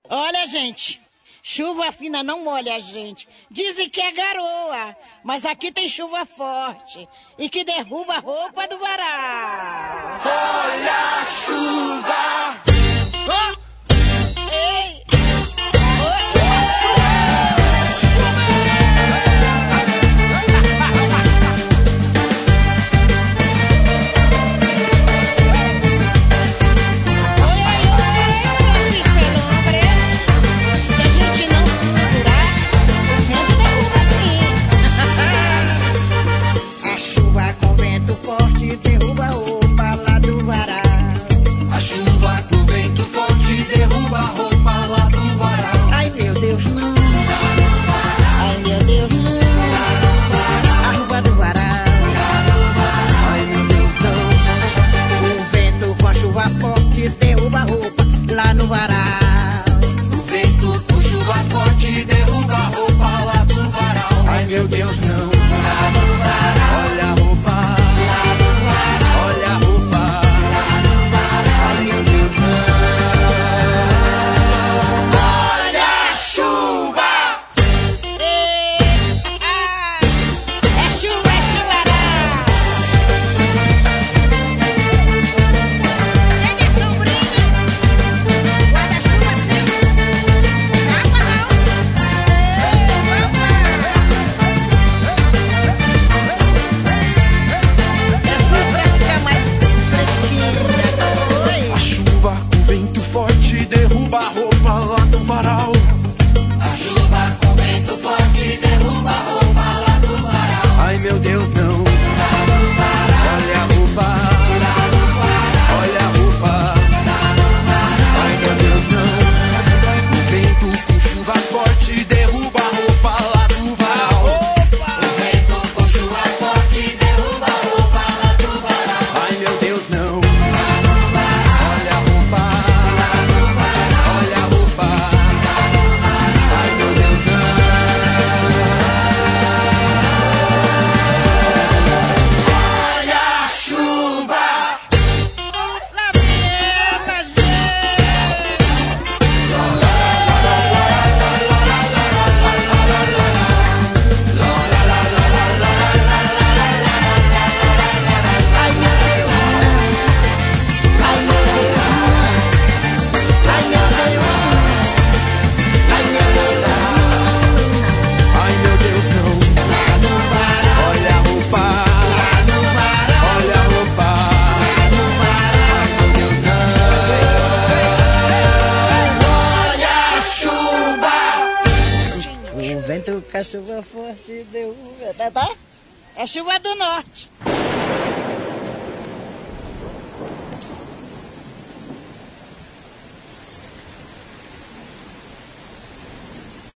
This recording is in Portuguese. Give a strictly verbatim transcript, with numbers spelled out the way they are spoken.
Olha, gente, chuva fina não molha a gente. Dizem que é garoa, mas aqui tem chuva forte e que derruba a roupa do varal. Olha a chuva! Oh! Ei! Oh! Derruba a roupa lá no varal. O vento com chuva forte derruba a roupa lá do varal. Ai meu Deus, não. Lá no varal. Olha a roupa. Lá no varal. Olha a roupa. Lá no varal. Ai meu Deus, não. Olha a chuva. Ei, ah, é chuva, é chuvará. Derruba a roupa lá do varal. A chuva com vento forte derruba a roupa lá do varal. Ai meu Deus, não. Lá no varal. Olha a roupa. Lá no varal. Olha a roupa. Lá no varal. Ai meu Deus, não. O vento com chuva forte derruba a roupa lá do varal. O vento com chuva forte derruba a roupa lá do varal. Ai meu Deus, não. Lá no varal. Olha a roupa. O vento com a chuva forte derruba, tá, tá? É chuva do norte.